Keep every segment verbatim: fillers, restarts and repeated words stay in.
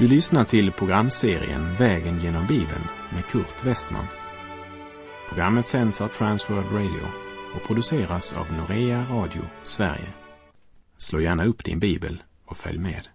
Du lyssnar till programserien Vägen genom Bibeln med Kurt Westman. Programmet sänds av Transworld Radio och produceras av Norea Radio Sverige. Slå gärna upp din bibel och följ med.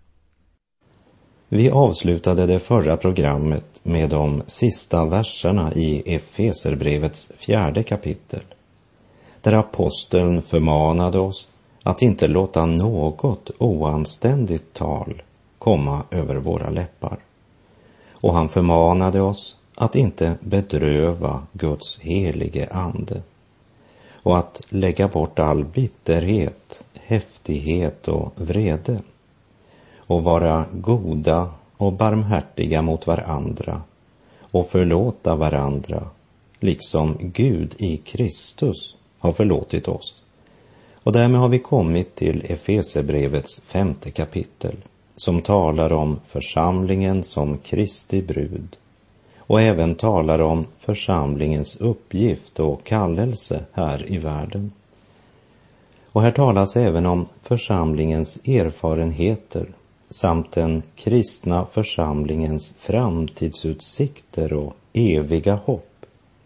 Vi avslutade det förra programmet med de sista verserna i Efeserbrevets fjärde kapitel, där aposteln förmanade oss att inte låta något oanständigt tal komma över våra läppar. Och han förmanade oss att inte bedröva Guds helige ande och att lägga bort all bitterhet, häftighet och vrede och vara goda och barmhärtiga mot varandra och förlåta varandra liksom Gud i Kristus har förlåtit oss. Och därmed har vi kommit till Efeserbrevets femte kapitel, som talar om församlingen som Kristi brud och även talar om församlingens uppgift och kallelse här i världen. Och här talas även om församlingens erfarenheter samt den kristna församlingens framtidsutsikter och eviga hopp.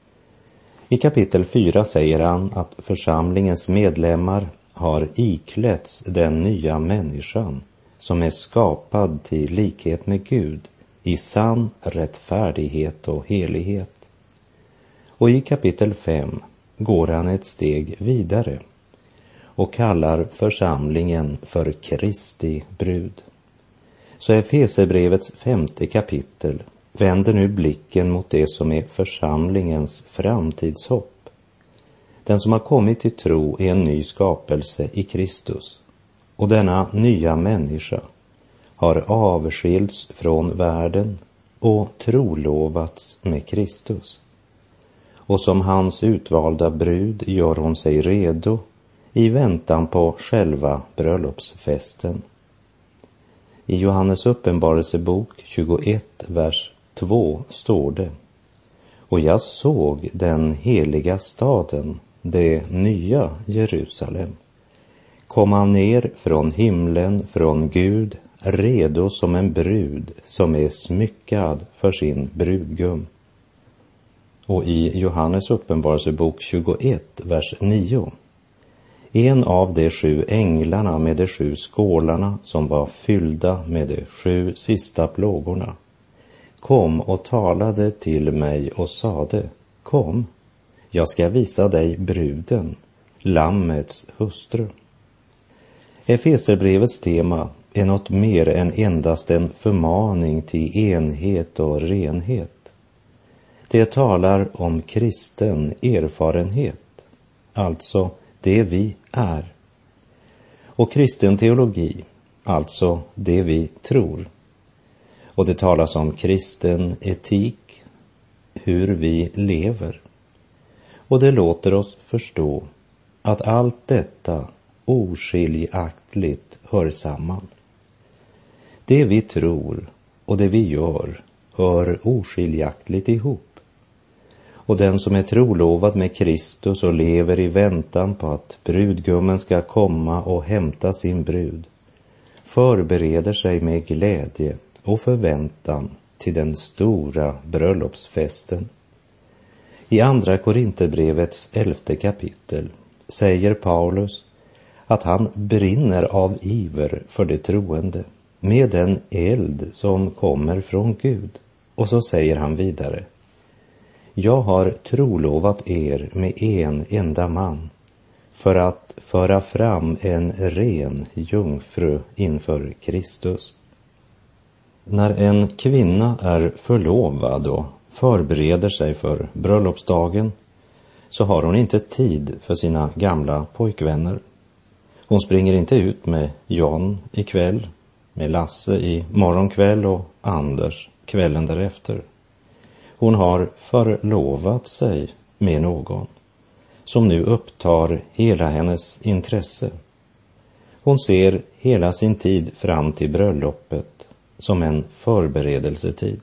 I kapitel fyra säger han att församlingens medlemmar har iklätts den nya människan som är skapad till likhet med Gud i sann rättfärdighet och helighet. Och i kapitel fem går han ett steg vidare och kallar församlingen för Kristi brud. Så Efeserbrevets femte kapitel vänder nu blicken mot det som är församlingens framtidshopp. Den som har kommit till tro är en ny skapelse i Kristus. Och denna nya människa har avskilts från världen och trolovats med Kristus. Och som hans utvalda brud gör hon sig redo i väntan på själva bröllopsfesten. I Johannes uppenbarelsebok tjugoett, vers två står det: Och jag såg den heliga staden, det nya Jerusalem, komma ner från himlen från Gud, redo som en brud som är smyckad för sin brudgum. Och i Johannes uppenbarelsebok tjugoett, vers nio: En av de sju änglarna med de sju skålarna som var fyllda med de sju sista plågorna kom och talade till mig och sade: Kom, jag ska visa dig bruden, lammets hustru. Efeserbrevets tema är något mer än endast en förmaning till enhet och renhet. Det talar om kristen erfarenhet, alltså det vi är. Och kristen teologi, alltså det vi tror. Och det talas om kristen etik, hur vi lever. Och det låter oss förstå att allt detta oskiljaktigt hör samman. Det vi tror och det vi gör hör oskiljaktigt ihop. Och den som är trolovad med Kristus och lever i väntan på att brudgummen ska komma och hämta sin brud förbereder sig med glädje och förväntan till den stora bröllopsfesten. I andra Korinterbrevets elfte kapitel säger Paulus att han brinner av iver för det troende med den eld som kommer från Gud. Och så säger han vidare: Jag har trolovat er med en enda man för att föra fram en ren jungfru inför Kristus. När en kvinna är förlovad och förbereder sig för bröllopsdagen så har hon inte tid för sina gamla pojkvänner. Hon springer inte ut med John ikväll, med Lasse i morgonkväll och Anders kvällen därefter. Hon har förlovat sig med någon som nu upptar hela hennes intresse. Hon ser hela sin tid fram till bröllopet som en förberedelsetid.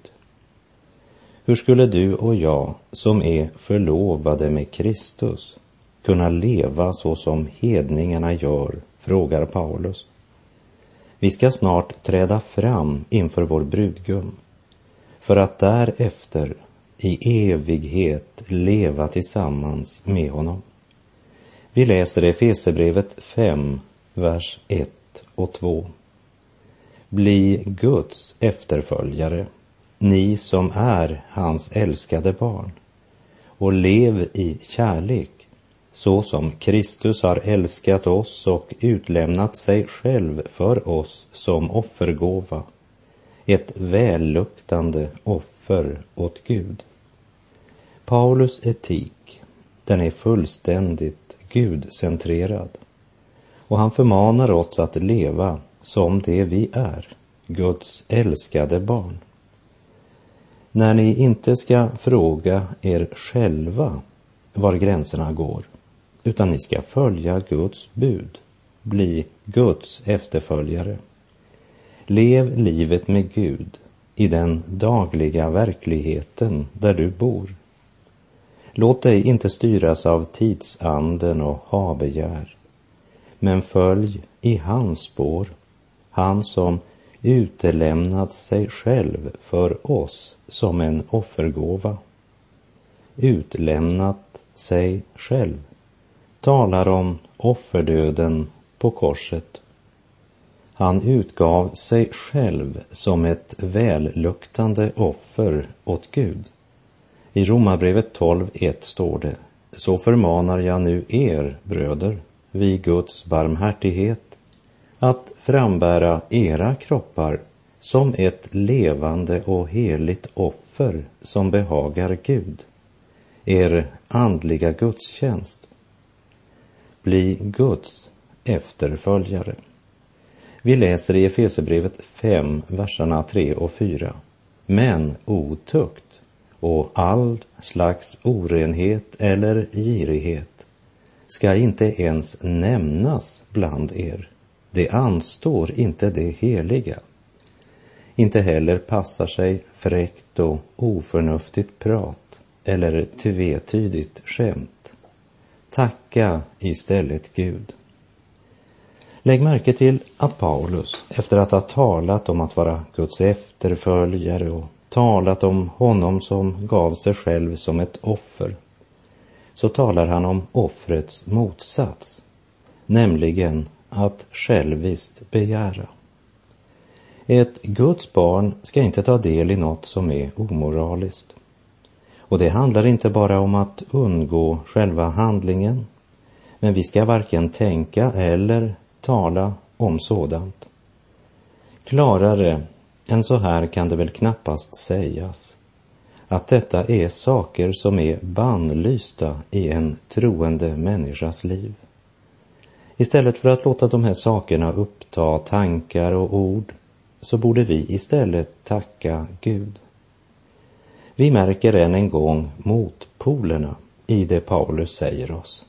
Hur skulle du och jag som är förlovade med Kristus kunna leva så som hedningarna gör, frågar Paulus. Vi ska snart träda fram inför vår brudgum, för att därefter i evighet leva tillsammans med honom. Vi läser Efesierbrevet fem, vers ett och två. Bli Guds efterföljare, ni som är hans älskade barn, och lev i kärlek, så som Kristus har älskat oss och utlämnat sig själv för oss som offergåva, ett välluktande offer åt Gud. Paulus etik, den är fullständigt gudcentrerad, och han förmanar oss att leva som det vi är, Guds älskade barn. När ni inte ska fråga er själva var gränserna går, utan ni ska följa Guds bud, bli Guds efterföljare. Lev livet med Gud i den dagliga verkligheten där du bor. Låt dig inte styras av tidsanden och habegär, men följ i hans spår, han som utelämnat sig själv för oss som en offergåva. Utlämnat sig själv talar om offerdöden på korset. Han utgav sig själv som ett välluktande offer åt Gud. I Romarbrevet tolv ett står det: så förmanar jag nu er, bröder, vid Guds barmhärtighet, att frambära era kroppar som ett levande och heligt offer som behagar Gud, er andliga gudstjänst. Bli Guds efterföljare. Vi läser i Efesierbrevet fem, verserna tre och fyra. Men otukt och all slags orenhet eller girighet ska inte ens nämnas bland er. Det anstår inte det heliga. Inte heller passar sig fräckt och oförnuftigt prat eller tvetydigt skämt. Tacka istället Gud. Lägg märke till att Paulus, efter att ha talat om att vara Guds efterföljare och talat om honom som gav sig själv som ett offer, så talar han om offrets motsats, nämligen att själviskt begära. Ett Guds barn ska inte ta del i något som är omoraliskt. Och det handlar inte bara om att undgå själva handlingen, men vi ska varken tänka eller tala om sådant. Klarare än så här kan det väl knappast sägas att detta är saker som är bannlysta i en troende människas liv. Istället för att låta de här sakerna uppta tankar och ord, så borde vi istället tacka Gud. Vi märker än en gång motpolerna i det Paulus säger oss.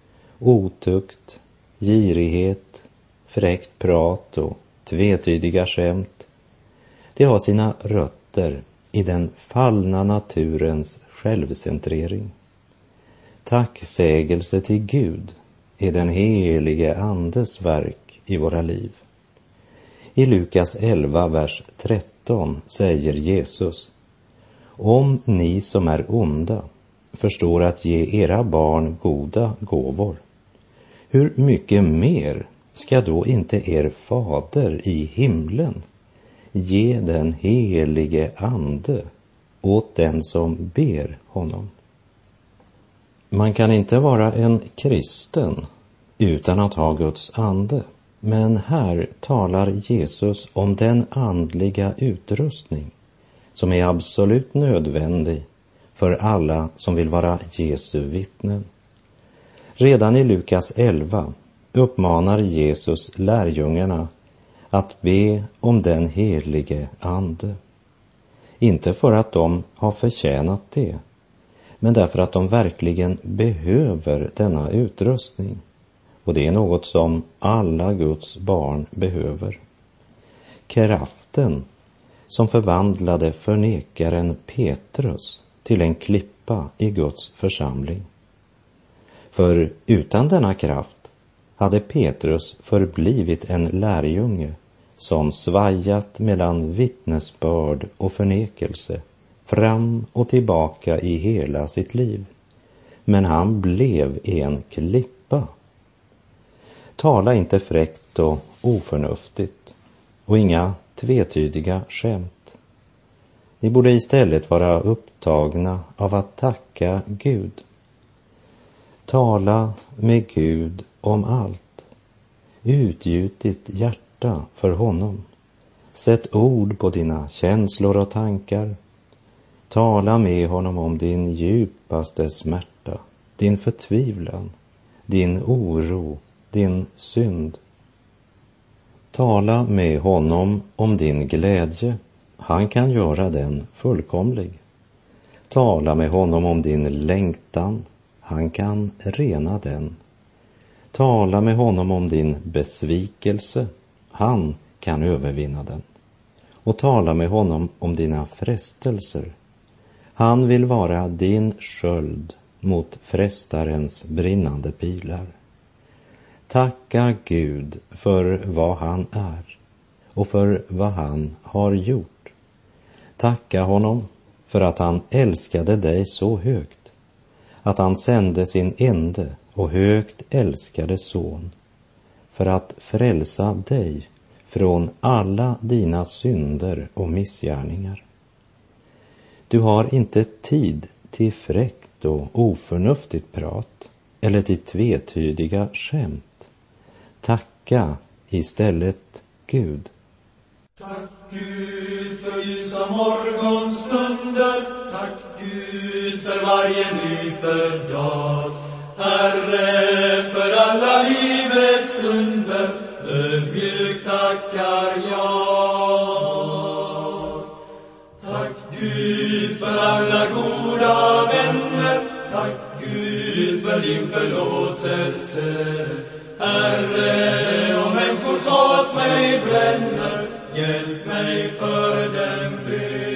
Otukt, girighet, fräckt prat och tvetydiga skämt, det har sina rötter i den fallna naturens självcentrering. Tacksägelse till Gud är den helige andes verk i våra liv. I Lukas elva, vers tretton säger Jesus: om ni som är onda förstår att ge era barn goda gåvor, hur mycket mer ska då inte er fader i himlen ge den helige ande åt den som ber honom? Man kan inte vara en kristen utan att ha Guds ande, men här talar Jesus om den andliga utrustning som är absolut nödvändig för alla som vill vara Jesu vittnen. Redan i Lukas elva uppmanar Jesus lärjungarna att be om den helige ande. Inte för att de har förtjänat det, men därför att de verkligen behöver denna utrustning. Och det är något som alla Guds barn behöver. Kraften som förvandlade förnekaren Petrus till en klippa i Guds församling. För utan denna kraft hade Petrus förblivit en lärjunge som svajat mellan vittnesbörd och förnekelse fram och tillbaka i hela sitt liv. Men han blev en klippa. Tala inte fräckt och oförnuftigt och inga tvetydiga skämt. Ni borde istället vara upptagna av att tacka Gud. Tala med Gud om allt. Utgjut ditt hjärta för honom. Sätt ord på dina känslor och tankar. Tala med honom om din djupaste smärta, din förtvivlan, din oro, din synd. Tala med honom om din glädje. Han kan göra den fullkomlig. Tala med honom om din längtan. Han kan rena den. Tala med honom om din besvikelse. Han kan övervinna den. Och tala med honom om dina frestelser. Han vill vara din sköld mot frestarens brinnande pilar. Tacka Gud för vad han är och för vad han har gjort. Tacka honom för att han älskade dig så högt, att han sände sin ende och högt älskade son för att frälsa dig från alla dina synder och missgärningar. Du har inte tid till fräckt och oförnuftigt prat eller till tvetydiga skämt. Tacka istället Gud. Tack Gud för ljusa morgonstunder. Tack Gud för varje nyfödd dag. Herre, för alla livets under. Ödmjukt tackar jag. Tack Gud för alla goda vänner. Tack Gud för din förlåtelse. Herre, om människors hat mig bränner, hjälp mig för dem be.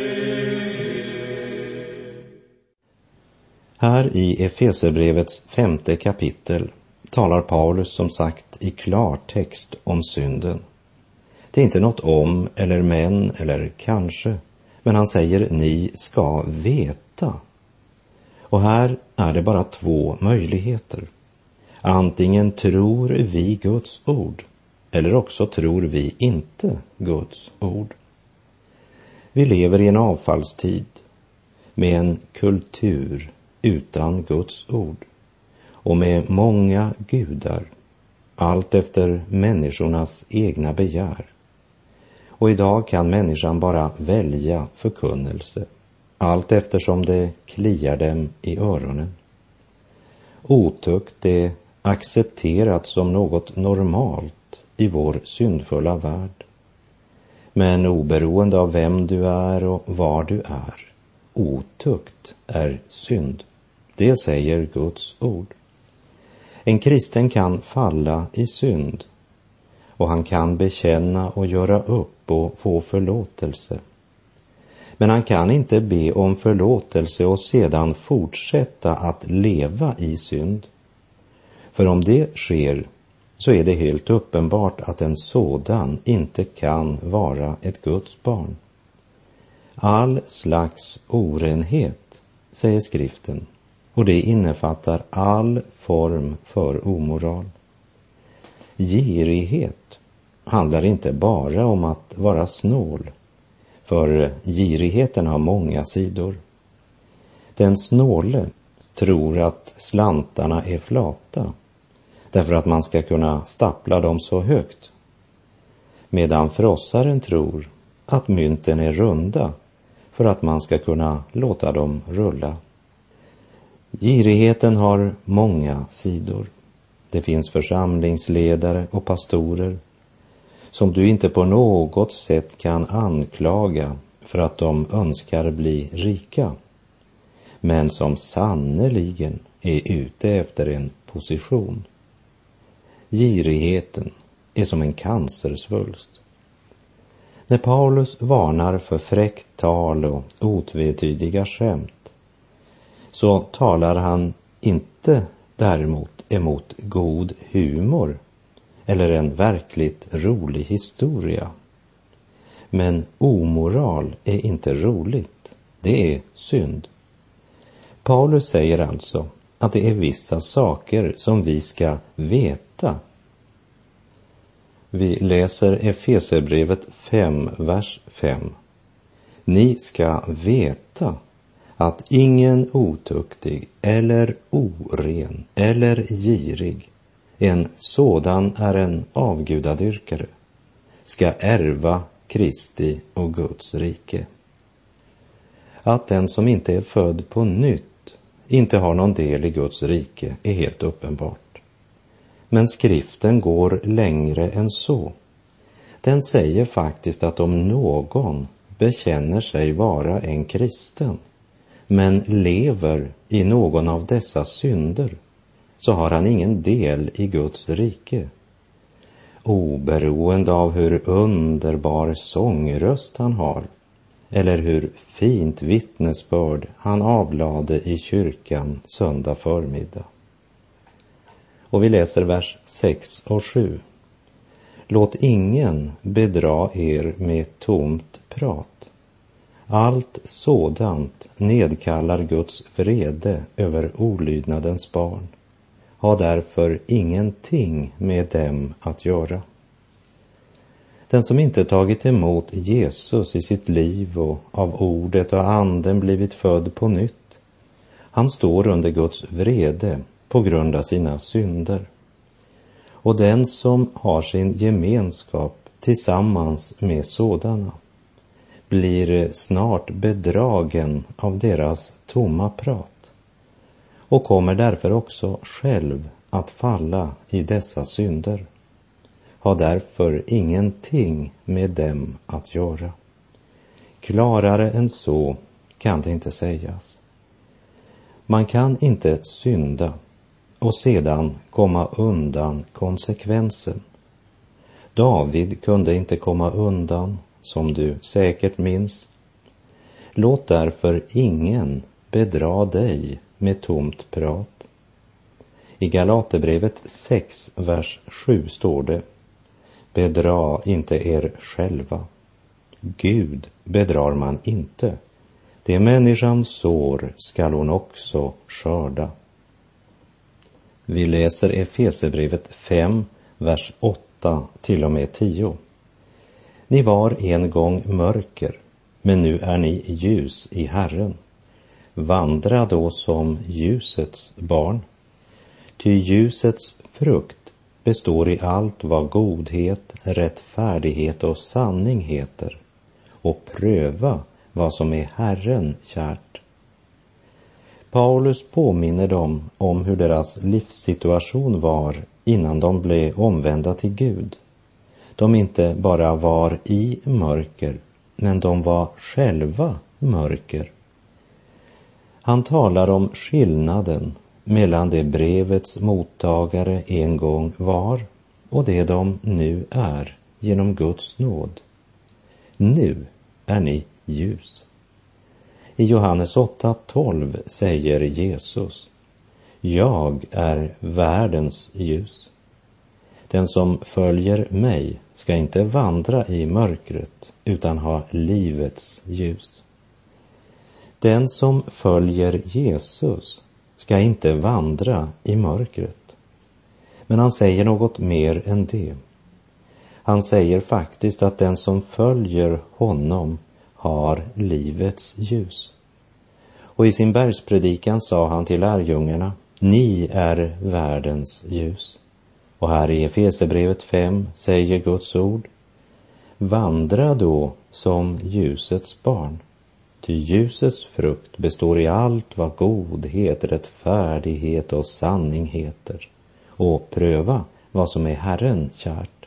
Här i Efeserbrevets femte kapitel talar Paulus som sagt i klartext om synden. Det är inte något om eller men eller kanske, men han säger ni ska veta. Och här är det bara två möjligheter. Antingen tror vi Guds ord eller också tror vi inte Guds ord. Vi lever i en avfallstid med en kultur utan Guds ord och med många gudar, allt efter människornas egna begär. Och idag kan människan bara välja förkunnelse, allt eftersom det kliar dem i öronen. Otukt är accepterat som något normalt i vår syndfulla värld. Men oberoende av vem du är och var du är, otukt är synd. Det säger Guds ord. En kristen kan falla i synd och han kan bekänna och göra upp och få förlåtelse. Men han kan inte be om förlåtelse och sedan fortsätta att leva i synd. För om det sker så är det helt uppenbart att en sådan inte kan vara ett Guds barn. All slags orenhet, säger skriften, och det innefattar all form för omoral. Girighet handlar inte bara om att vara snål, för girigheten har många sidor. Den snåle tror att slantarna är flata därför att man ska kunna stapla dem så högt, medan frossaren tror att mynten är runda för att man ska kunna låta dem rulla. Girigheten har många sidor. Det finns församlingsledare och pastorer som du inte på något sätt kan anklaga för att de önskar bli rika, men som sannoliken är ute efter en position. Girigheten är som en cancersvulst. När Paulus varnar för fräckt tal och otvetydiga skämt, så talar han inte däremot emot god humor eller en verkligt rolig historia Men omoral är inte roligt, det är synd. Paulus säger alltså att det är vissa saker som vi ska veta. Vi läser Efeserbrevet fem, vers fem. Ni ska veta att ingen otuktig eller oren eller girig, en sådan är en avgudadyrkare, ska ärva Kristi och Guds rike. Att den som inte är född på nytt inte har någon del i Guds rike är helt uppenbart. Men skriften går längre än så. Den säger faktiskt att om någon bekänner sig vara en kristen, men lever i någon av dessa synder, så har han ingen del i Guds rike. Oberoende av hur underbar sångröst han har, eller hur fint vittnesbörd han avlade i kyrkan söndag förmiddag. Och vi läser vers sex och sju. Låt ingen bedra er med tomt prat. Allt sådant nedkallar Guds vrede över olydnadens barn. Ha därför ingenting med dem att göra. Den som inte tagit emot Jesus i sitt liv och av ordet och anden blivit född på nytt, han står under Guds vrede på grund av sina synder. Och den som har sin gemenskap tillsammans med sådana blir snart bedragen av deras tomma prat och kommer därför också själv att falla i dessa synder. Ha därför ingenting med dem att göra. Klarare än så kan det inte sägas. Man kan inte synda och sedan komma undan konsekvensen. David kunde inte komma undan, som du säkert minns. Låt därför ingen bedra dig med tomt prat. I Galaterbrevet sex, vers sju står det: bedra inte er själva. Gud bedrar man inte. Det människan sår skall hon också skörda. Vi läser Efeserbrevet fem, vers åtta till och med tio. Ni var en gång mörker, men nu är ni ljus i Herren. Vandra då som ljusets barn. Ty ljusets frukt består i allt vad godhet, rättfärdighet och sanning heter, och pröva vad som är Herren kärt. Paulus påminner dem om hur deras livssituation var innan de blev omvända till Gud. De inte bara var i mörker, men de var själva mörker. Han talar om skillnaden mellan det brevets mottagare en gång var och det de nu är genom Guds nåd. Nu är ni ljus. I Johannes åtta tolv säger Jesus: jag är världens ljus. Den som följer mig ska inte vandra i mörkret utan ha livets ljus. Den som följer Jesus ska inte vandra i mörkret. Men han säger något mer än det. Han säger faktiskt att den som följer honom har livets ljus. Och i sin bergspredikan sa han till lärjungarna: ni är världens ljus. Och här i Efeserbrevet fem säger Guds ord: vandra då som ljusets barn. Ty ljusets frukt består i allt vad godhet, rättfärdighet och sanning heter, och pröva vad som är Herren kärt.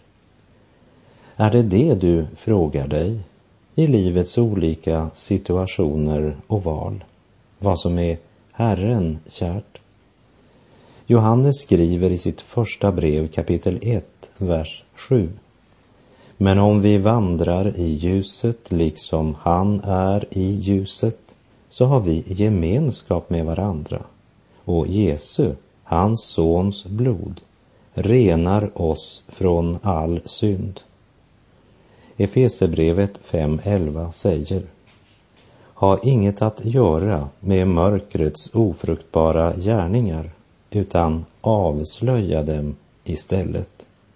Är det det du frågar dig i livets olika situationer och val? Vad som är Herren kärt? Johannes skriver i sitt första brev kapitel ett, vers sju. Men om vi vandrar i ljuset liksom han är i ljuset, så har vi gemenskap med varandra. Och Jesu, hans sons blod, renar oss från all synd. Efesierbrevet fem elva säger: ha inget att göra med mörkrets ofruktbara gärningar, utan avslöja dem istället.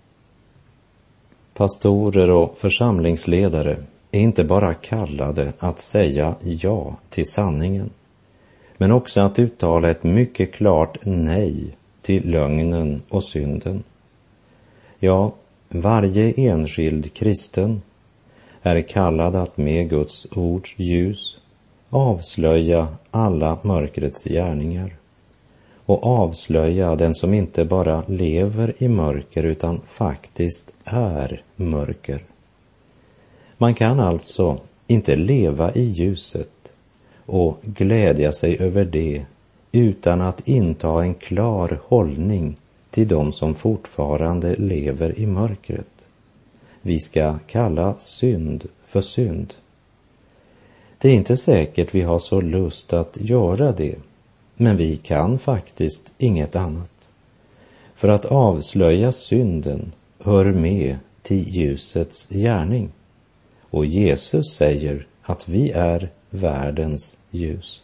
Pastorer och församlingsledare är inte bara kallade att säga ja till sanningen, men också att uttala ett mycket klart nej till lögnen och synden. Ja, varje enskild kristen är kallad att med Guds ords ljus avslöja alla mörkrets gärningar och avslöja den som inte bara lever i mörker utan faktiskt är mörker. Man kan alltså inte leva i ljuset och glädja sig över det utan att inta en klar hållning till de som fortfarande lever i mörkret. Vi ska kalla synd för synd. Det är inte säkert vi har så lust att göra det, men vi kan faktiskt inget annat. För att avslöja synden hör med till ljusets gärning. Och Jesus säger att vi är världens ljus.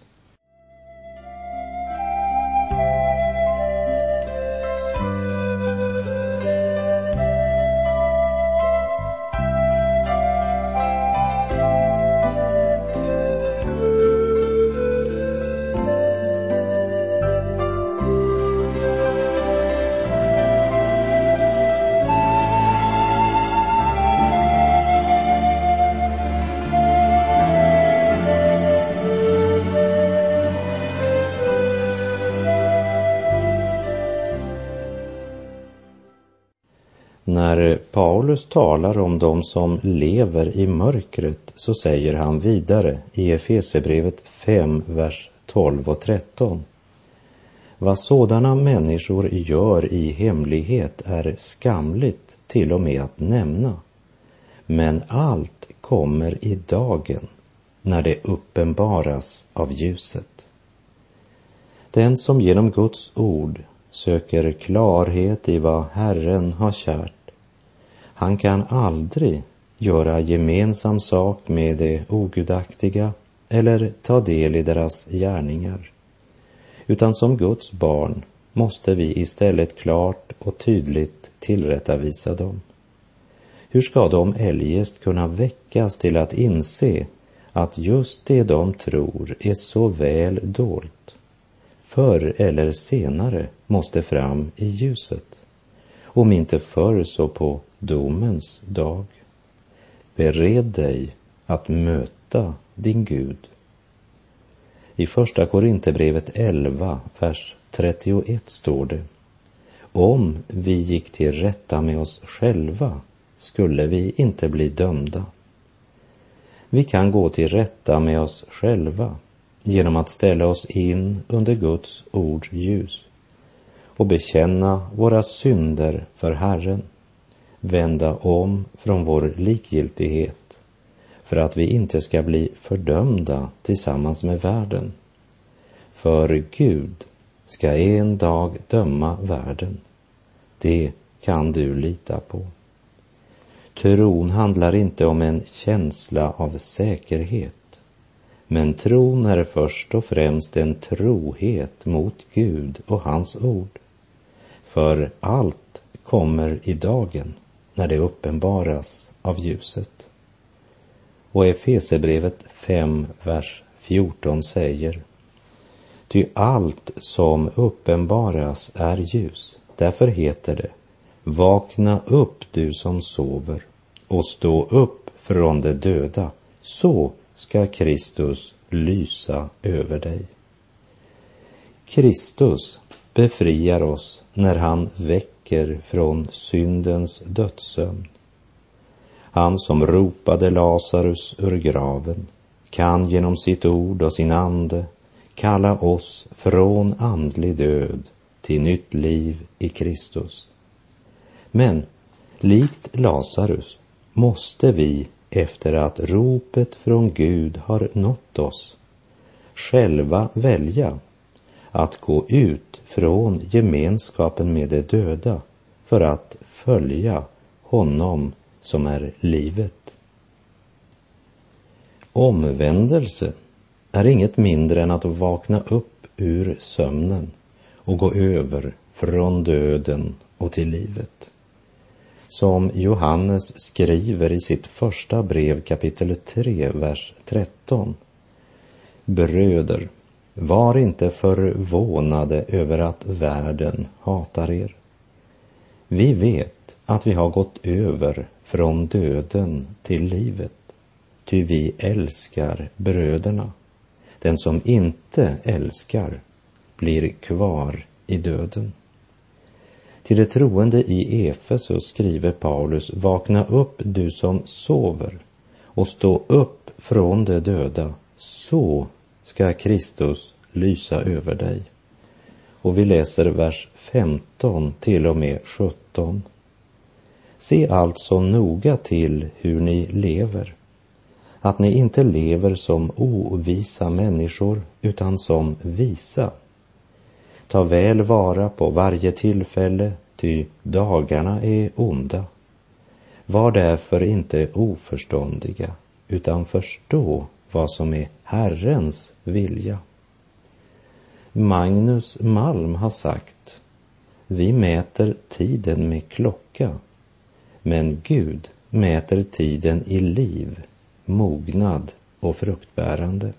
När Paulus talar om de som lever i mörkret så säger han vidare i Efesierbrevet fem, vers tolv och tretton. Vad sådana människor gör i hemlighet är skamligt till och med att nämna. Men allt kommer i dagen när det uppenbaras av ljuset. Den som genom Guds ord söker klarhet i vad Herren har kärt, han kan aldrig göra gemensam sak med det ogudaktiga eller ta del i deras gärningar. Utan som Guds barn måste vi istället klart och tydligt tillrättavisa dem. Hur ska de eljest kunna väckas till att inse att just det de tror är så väl dolt, förr eller senare måste fram i ljuset, om inte förr så på domens dag. Bered dig att möta din Gud. I första Korinthierbrevet elva, vers trettioett står det: om vi gick till rätta med oss själva skulle vi inte bli dömda. Vi kan gå till rätta med oss själva genom att ställa oss in under Guds ords ljus och bekänna våra synder för Herren, vända om från vår likgiltighet för att vi inte ska bli fördömda tillsammans med världen. För Gud ska en dag döma världen. Det kan du lita på. Tron handlar inte om en känsla av säkerhet, men tron är först och främst en trohet mot Gud och hans ord. För allt kommer i dagen när det uppenbaras av ljuset. Och Efesierbrevet fem, vers fjorton säger: ty allt som uppenbaras är ljus. Därför heter det: vakna upp du som sover och stå upp från de döda, så ska Kristus lysa över dig. Kristus befriar oss när han väcker från syndens dödssömn. Han som ropade Lazarus ur graven kan genom sitt ord och sin ande kalla oss från andlig död till nytt liv i Kristus. Men likt Lazarus måste vi, efter att ropet från Gud har nått oss, själva välja att gå ut från gemenskapen med de döda för att följa honom som är livet Omvändelse är inget mindre än att vakna upp ur sömnen och gå över från döden och till livet. Som Johannes skriver i sitt första brev kapitel tre, vers tretton. Bröder, var inte förvånade över att världen hatar er. Vi vet att vi har gått över från döden till livet, ty vi älskar bröderna. Den som inte älskar blir kvar i döden. Till det troende i Efesus skriver Paulus: vakna upp du som sover och stå upp från de döda, så ska Kristus lysa över dig. Och vi läser vers femton till och med sjutton. Se alltså noga till hur ni lever, att ni inte lever som ovisa människor utan som visa. Ta väl vara på varje tillfälle, ty dagarna är onda. Var därför inte oförståndiga, utan förstå vad som är Herrens vilja. Magnus Malm har sagt: vi mäter tiden med klocka, men Gud mäter tiden i liv, mognad och fruktbärande.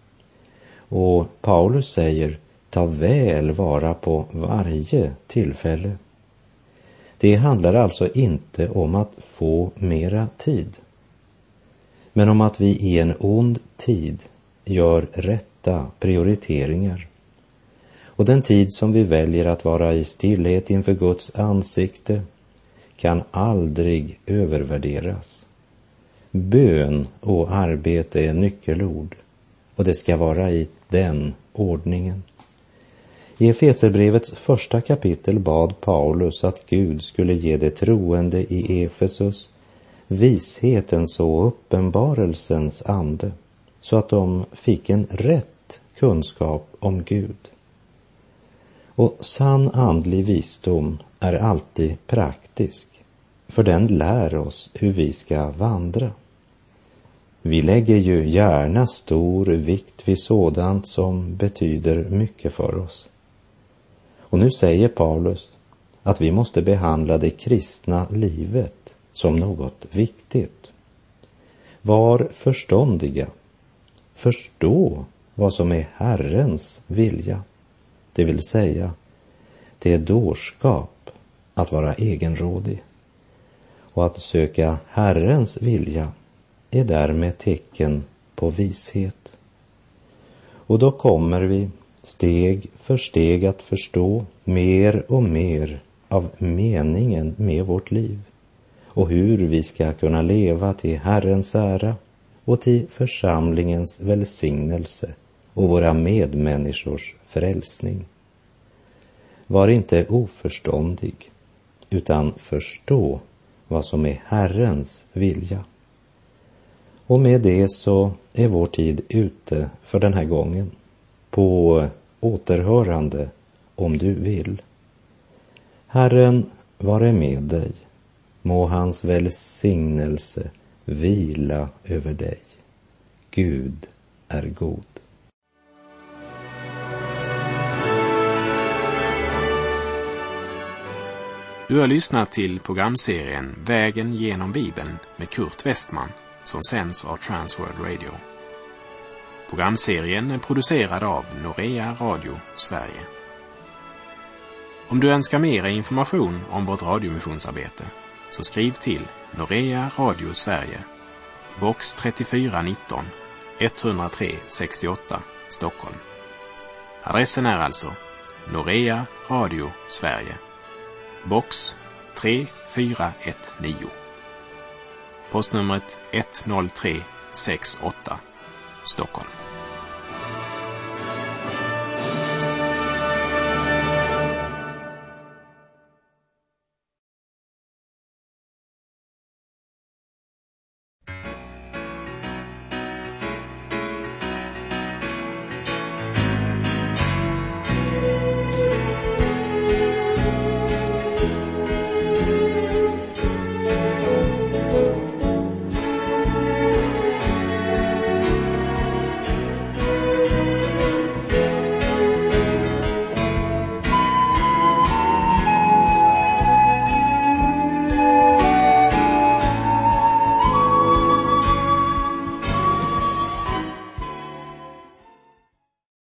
Och Paulus säger: ta väl vara på varje tillfälle. Det handlar alltså inte om att få mera tid, men om att vi i en ond tid gör rätta prioriteringar. Och den tid som vi väljer att vara i stillhet inför Guds ansikte kan aldrig övervärderas. Bön och arbete är nyckelord, och det ska vara i den ordningen. I Efeserbrevets första kapitel bad Paulus att Gud skulle ge det troende i Efesus vishetens och uppenbarelsens ande, så att de fick en rätt kunskap om Gud. Och sann andlig visdom är alltid praktisk, för den lär oss hur vi ska vandra. Vi lägger ju gärna stor vikt vid sådant som betyder mycket för oss. Och nu säger Paulus att vi måste behandla det kristna livet som något viktigt. Var förståndiga. Förstå vad som är Herrens vilja. Det vill säga, det är dårskap att vara egenrådig. Och att söka Herrens vilja är därmed tecken på vishet. Och då kommer vi steg för steg att förstå mer och mer av meningen med vårt liv och hur vi ska kunna leva till Herrens ära och till församlingens välsignelse och våra medmänniskors frälsning. Var inte oförståndig, utan förstå vad som är Herrens vilja. Och med det så är vår tid ute för den här gången. På återhörande om du vill. Herren vare med dig. Må hans välsignelse vila över dig. Gud är god. Du har lyssnat till programserien Vägen genom Bibeln med Kurt Westman, som sänds av Transworld Radio. Programserien är producerad av Norea Radio Sverige. Om du önskar mer information om vårt radiomissionsarbete, så skriv till Norea Radio Sverige, box trettiofyra nitton, etthundratre sextioåtta, Stockholm. Adressen är alltså Norea Radio Sverige, box tre fyra ett nio. Postnumret ett noll tre sex åtta, Stockholm.